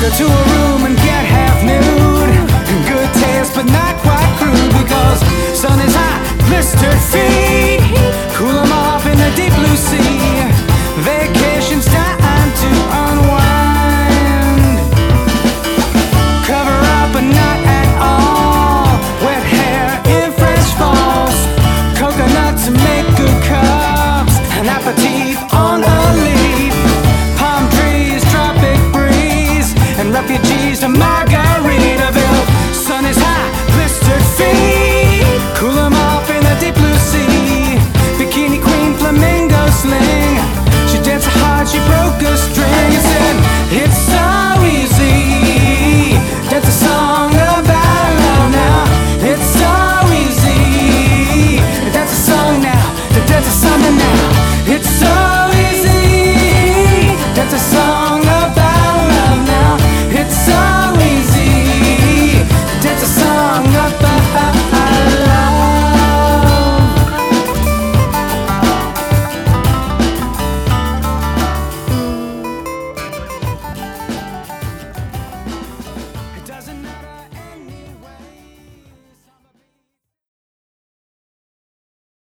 to a room and get half nude. Good taste but not quite crude, because sun is hot, blistered feet, cool them off in the deep blue sea. Vacation's time to unwind. Cover up but not at all. Wet hair in fresh falls. Coconuts make good cups. An aperitif on a leaf. Palm trees, tropic breeze, and refugees to my